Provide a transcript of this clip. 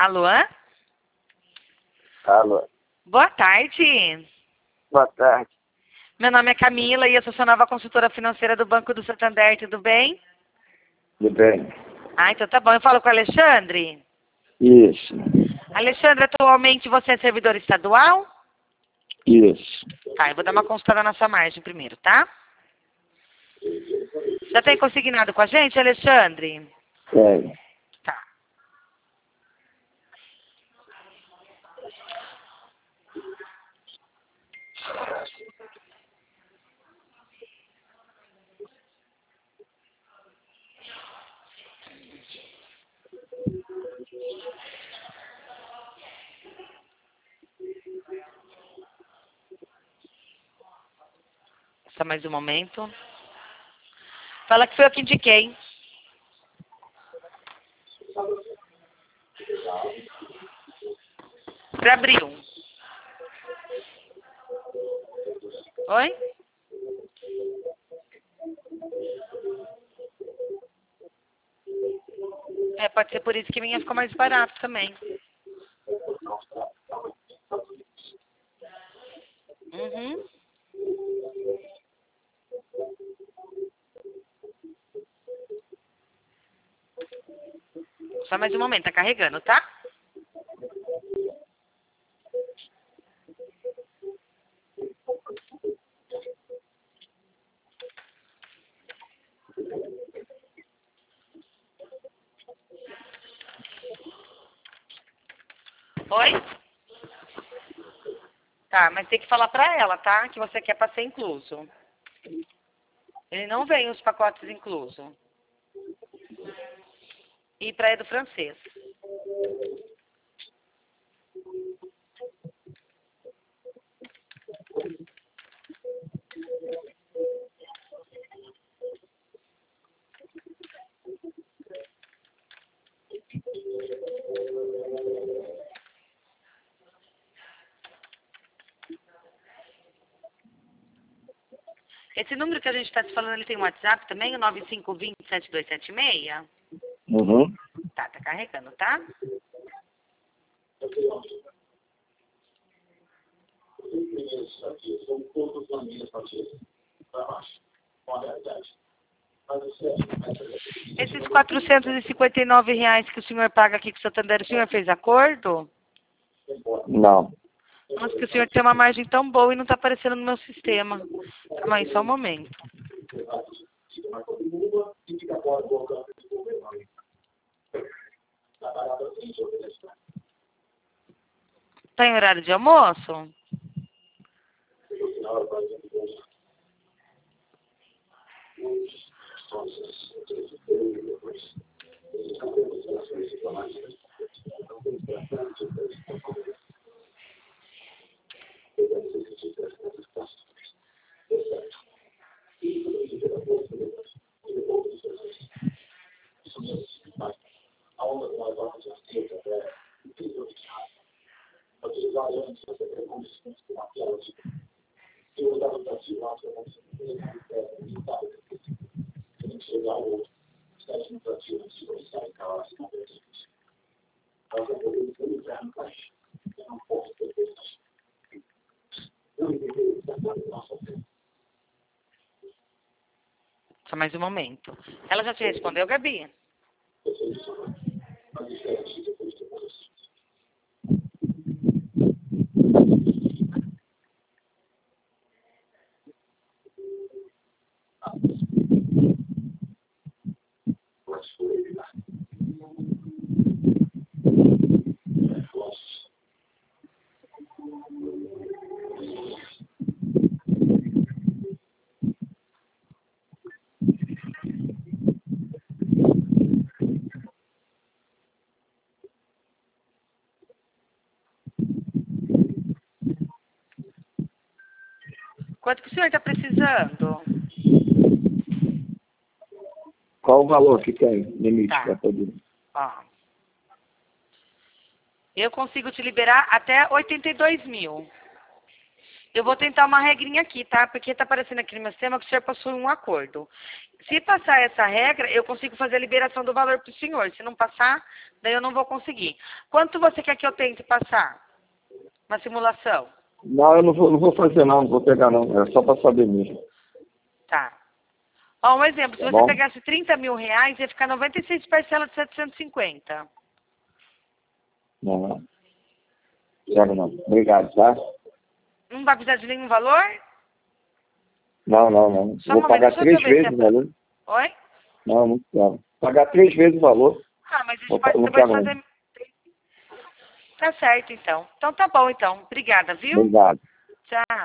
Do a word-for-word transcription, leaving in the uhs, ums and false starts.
Alô? Alô. Boa tarde. Boa tarde. Meu nome é Camila e eu sou sua nova consultora financeira do Banco do Santander, tudo bem? Tudo bem? Ah, então tá bom. Eu falo com o Alexandre? Isso. Alexandre, atualmente você é servidor estadual? Isso. Tá, eu vou dar uma consultada na sua margem primeiro, tá? Já tem consignado com a gente, Alexandre? Tem. Tá. Só mais um momento. Fala que foi eu que indiquei. Para abril. Oi? É, pode ser por isso que minha ficou mais barato também. Uhum. Só mais um momento, tá carregando, tá? Oi? Tá, mas tem que falar pra ela, tá? Que você quer pra ser incluso. Ele não vem os pacotes inclusos. E pra do francês. Esse número que a gente está te falando, ele tem um WhatsApp também, o nove cinco dois zero, sete dois sete seis? Uhum. Tá, tá carregando, tá? Esses quatrocentos e cinquenta e nove reais que o senhor paga aqui com o Santander, o senhor fez acordo? Não. Nossa, que o senhor tem uma margem tão boa e não está aparecendo no meu sistema. Calma aí, só um momento. Tá em horário de almoço? Só mais um momento. Ela já te respondeu, Gabi? Quanto que o senhor está precisando? Qual o valor que tem limite Tá. para poder? Ó. Eu consigo te liberar até oitenta e dois mil. Eu vou tentar uma regrinha aqui, tá? Porque tá aparecendo aqui no meu sistema que o senhor possui um acordo. Se passar essa regra, eu consigo fazer a liberação do valor para o senhor. Se não passar, daí eu não vou conseguir. Quanto você quer que eu tente passar? Uma simulação? Não, eu não vou, não vou fazer não, não vou pegar não. É só para saber mesmo. Tá. Ó, um exemplo. Se Tá você bom? pegasse trinta mil reais, ia ficar noventa e seis parcelas de setecentos e cinquenta. Não, não. Quero não. Obrigado, tá? Não vai precisar de nenhum valor? Não, não, não. Só um Vou momento, pagar deixa eu três ver se vezes é o pra... valor. Oi? Não, muito caro. Pagar três vezes o valor. Ah, mas a gente Vou, pode, não você pode quero não. fazer... Tá certo, então. Então tá bom, então. Obrigada, viu? Obrigado. Tchau.